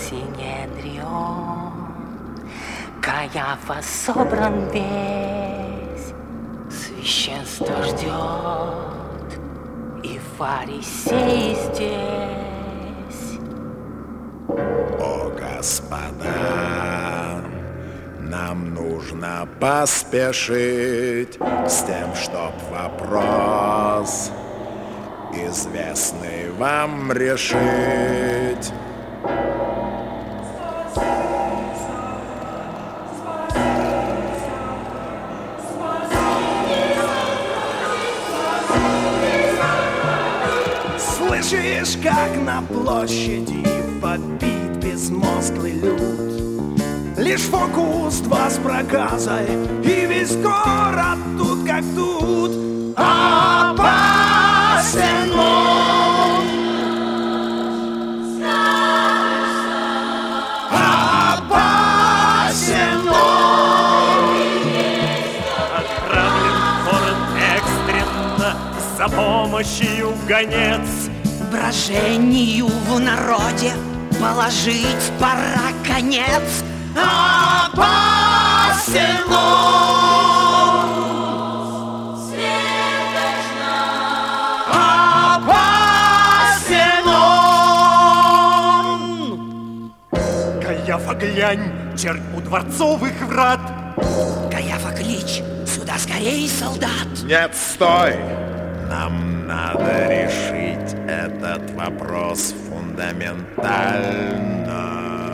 Синедрион, Каяфа собран весь, священство ждет, и фарисеи здесь. О, господа, нам нужно поспешить с тем, чтоб вопрос известный вам решить. Слышишь, как на площади вопит безмозглый люд? Лишь фокус, два с проказой, и весь город тут как тут. Опасен он! Опасен он! Отправлен в город экстренно за помощью гонец. Брожению в народе положить пора конец. Опасен он! Опасен он! Каяфа, глянь, чернь у дворцовых врат. Каяфа, клич, сюда скорей, солдат. Нет, стой! Нам надо решить этот вопрос фундаментально.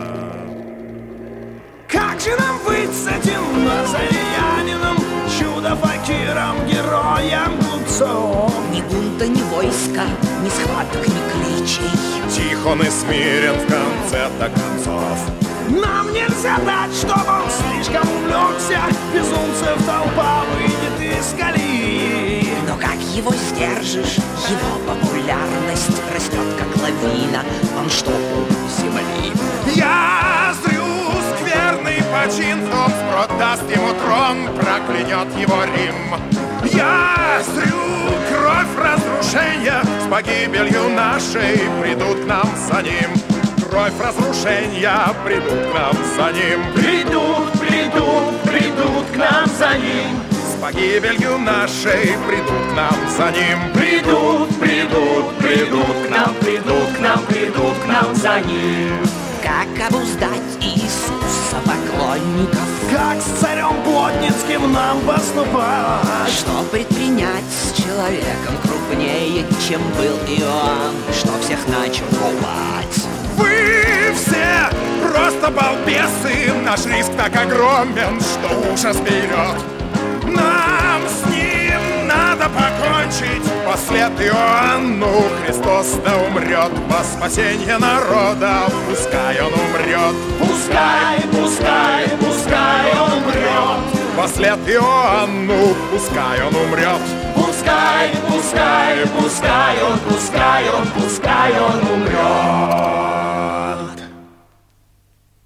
Как же нам быть с этим назарянином, чудо-факиром, героем, глупцом? Ни бунта, ни войска, ни схваток, ни кличей. Тихон и смирен в конце-то концов. Нам нельзя дать, чтобы он слишком увлекся. Безумцев толпа выйдет из колеи. Но как его сдержишь? Его популярность растет, как лавина. Он что, у земли? Я зрю скверный почин, он сброд даст ему трон, проклянет его Рим. Я зрю кровь разрушения, с погибелью нашей придут к нам за ним. Кровь разрушения придут к нам за ним. Придут, придут, придут к нам за ним. С погибелью нашей придут к нам за ним. Придут, придут, придут к нам, придут к нам, придут к нам за ним. Как обуздать Иисуса поклонников? Как с царем Плотницким нам поступать? Что предпринять с человеком крупнее, чем был Иоанн? Что всех начал пугать? Вы все просто балбесы, наш риск так огромен, что ужас берет. Нам с ним надо покончить, послед Иоанну Христос да умрет. Во спасение народа пускай он умрет. Пускай, пускай, пускай он умрет. Послед Иоанну пускай он умрет. Пускай, пускай, пускай он умрет.